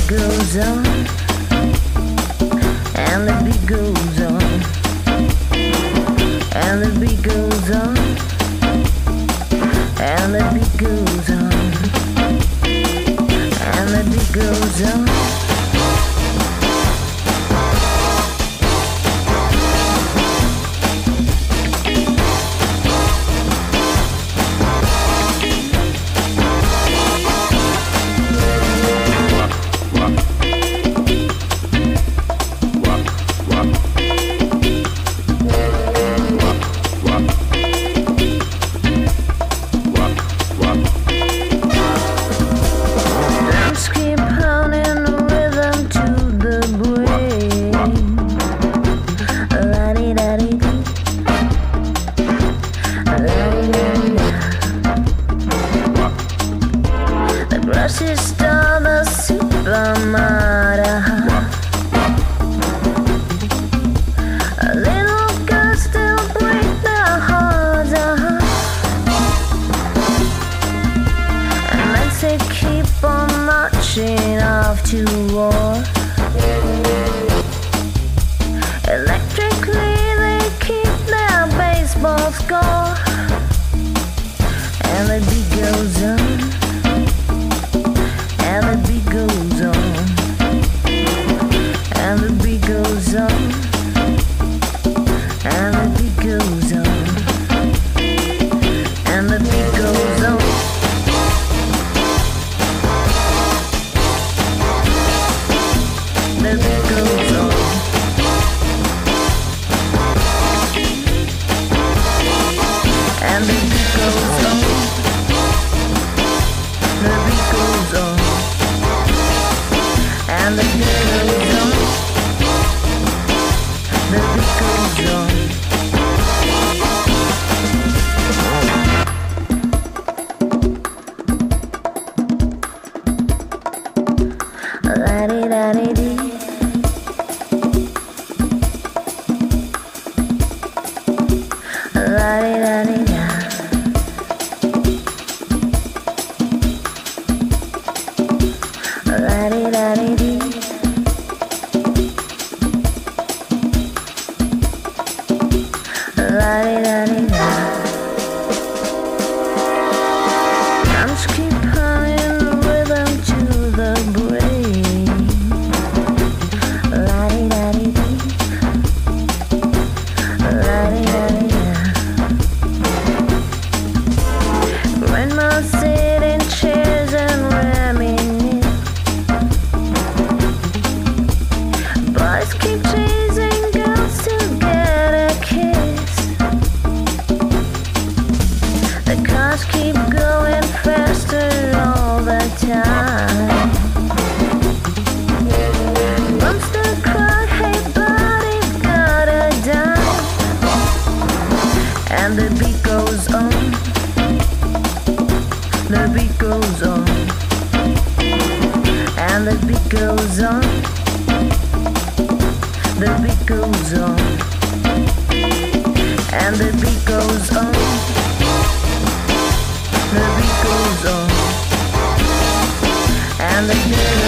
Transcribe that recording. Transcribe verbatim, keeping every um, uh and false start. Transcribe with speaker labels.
Speaker 1: goes on, and the beat goes on, and the beat goes on, and the beat goes on, and the beat goes on. Off to war. Electrically they keep their baseball score, and the beat goes on, and the beat goes on, and the beat goes on, and the beat goes on, and the beat goes on. The beat goes on, and the beat goes on, the beat goes on, and the beat goes on, the beat goes on. La-di-da-di-dee. La-di-da-di-da. La-di-da-di-dee. La-di-da-di-da. Drums keep humming the rhythm to the brain. La-di-da-di-dee. La-di-da-di-da. Grandma sit in chairs and reminisce. Boys keep chasing girls to get a kiss. The cars keep going faster all the time. Bumps the crowd, hey buddy, got a dime. And the beat goes on, the beat goes on, and the beat goes on, the beat goes on, and the beat goes on, the beat goes on, and the beat